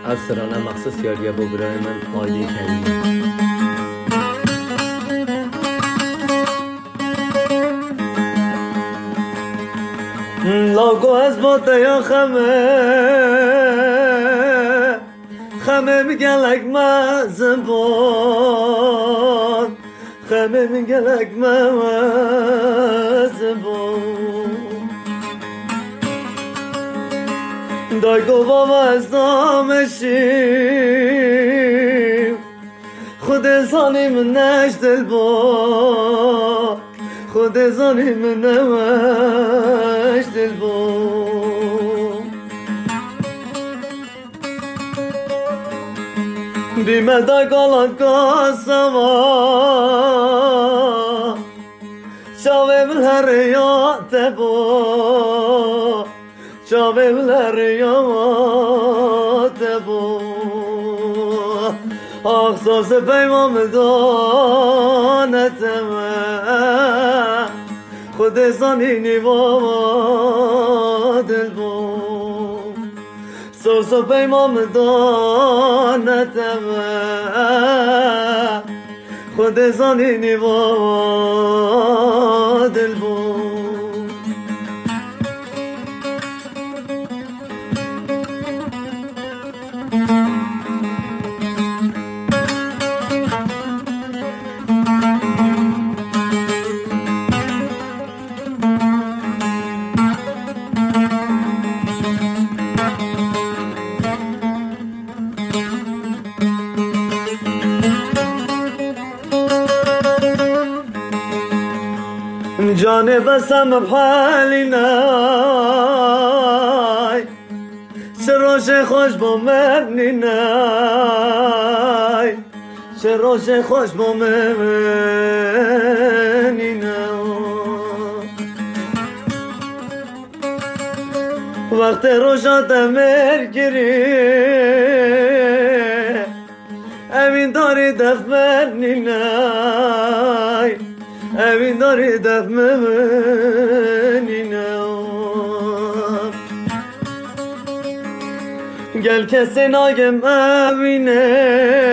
از سرانه مخصوص یاریه با برای من عالی کریم. لاغو از باده یا خمه میگلک مزبان، خمه میگلک مزبان. دای گوام از دامشیم، خود زانی من نش دل با، خود زانی من نش دل با. بیمه دای گالان کاسوا، شاوه من هر یاد با، شاوه من هر یاد با. اخصاص پیمام دانتم، خود زانی نیوا دل با. سوسو پیمام دانتم، خود زانی نیوا دل با. جان بسم بحالی نای، شروش خوش با منی نای، شروش خوش با منی نای. وقت روشات مرگیری امین داری دف منی نای، امین داری دف منی نام. گل کسی ناگم امینه،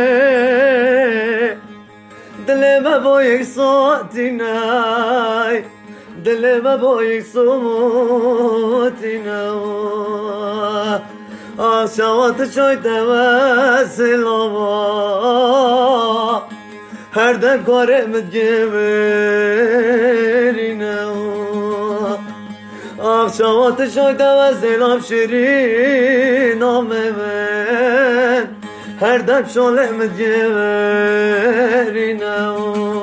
دلم با یک ساعتی نای، دلم با یک ساعتی نای. آشوات چای دوسلاوا، هر دم کارمت گمرینه. آخشامات شایده و زیلام شیرین نامه من، هر دم شالمت گمرینه.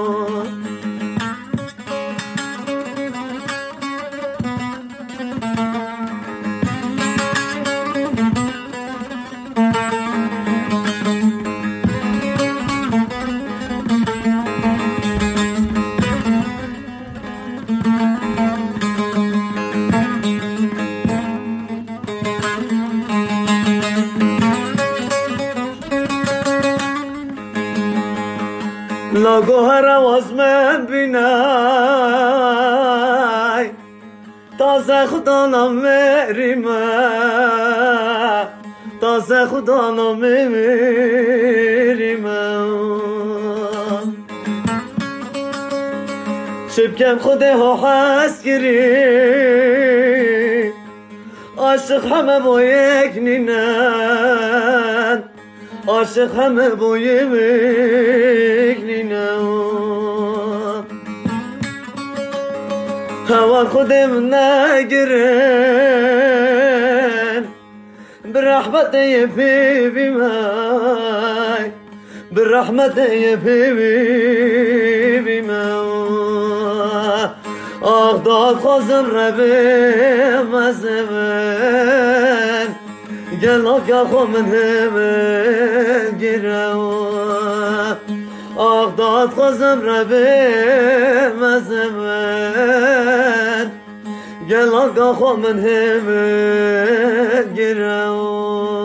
لاغو هر آواز من بینای، تازه خدا نمیریم، تازه خدا نمیریم. شب کم خوده ها هست گیری، عاشق همه با یک نینن، عاشق همه با یک نینن. هوا خودم نگیرن، برحمت یه بیبی مای، برحمت یه بیبی مای. آخ داد خوزم ربه مزمن، گل آگه خو من همه گیرم. آخ داد خوزم ربه مزمن، گل آگه خو من همه گیرم.